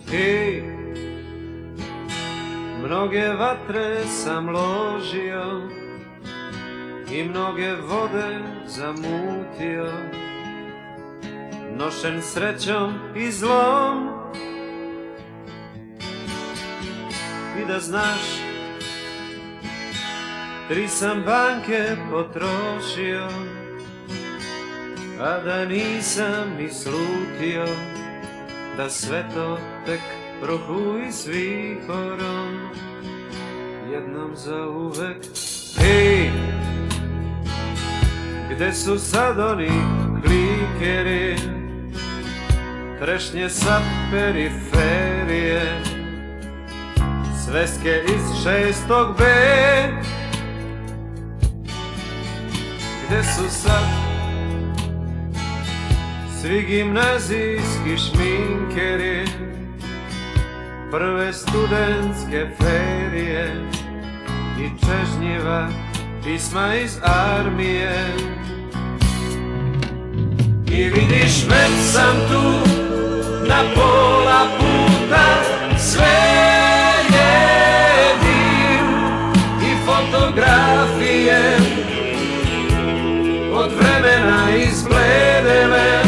I mnoge vatre sam ložio i mnoge vode zamutio, nošen srećom i zlom. I da znaš, 3 sam banke potrošio, a da nisam ni slutio da sve to tek prohu i s vihorom jednom zauvek. Ej, gde su sad oni klikeri, trešnje sa periferije, sveske iz 6. B? Gde su sad svi gimnazijski šminkeri, prve studentske ferije i čežnjiva pisma iz armije? I vidiš, već sam tu na pola puta, sve je dim i fotografije od vremena izbledele.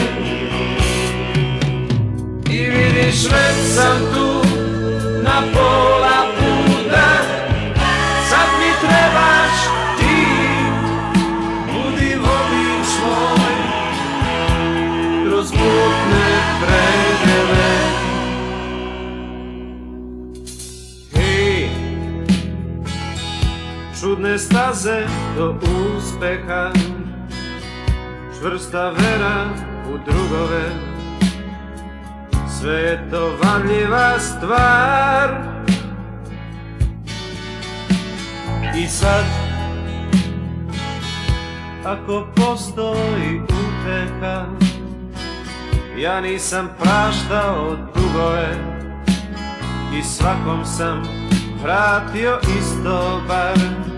I vidiš, već sam tu na pola puta, sad mi trebaš ti, budi vodič moj kroz mutne predele. Hej, čudne staze do uspeha, čvrsta vera u drugove, sve je to varljiva stvar. I sad, ako postoji uteha, ja nisam praštao dugove i svakom sam vratio isto bar.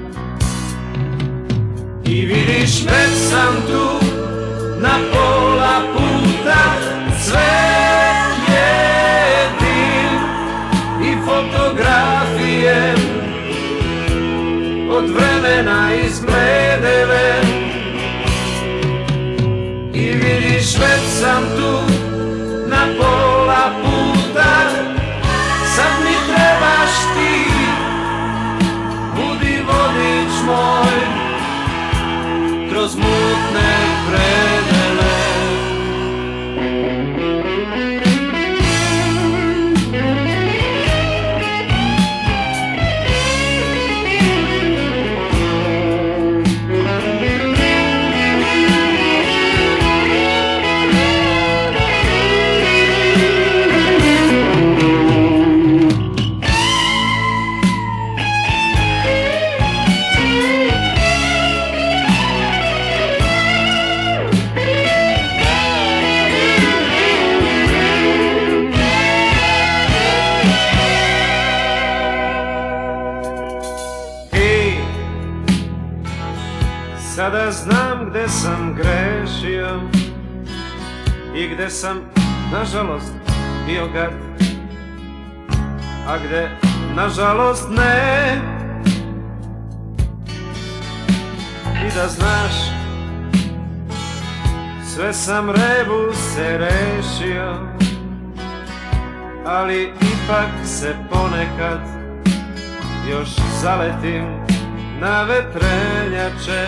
I vidiš, već sam tu na pola puta, sve je dim i fotografije od vremena izbledele. I vidiš, već sam tu na pola puta, sad mi trebaš ti, budi vodič moj kroz mutne predele. Sada znam gde sam grešio i gde sam, nažalost, bio gad, a gde, nažalost, ne. I da znaš, sve sam rebuse rešio, ali ipak se ponekad još zaletim na vetrenjače.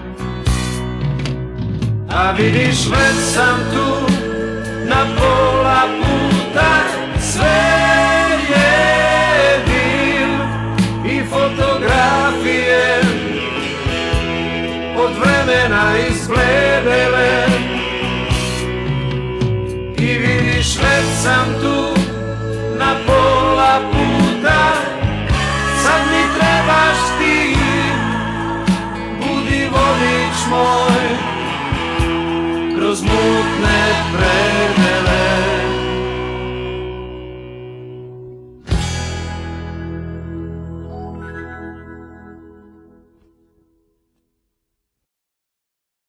A vidiš, već sam tu na pola puta, sve je dim i fotografije od vremena izbledele. I vidiš, već sam tu na pola puta, sad mi trebaš ti, budi vodič moj kroz mutne predele.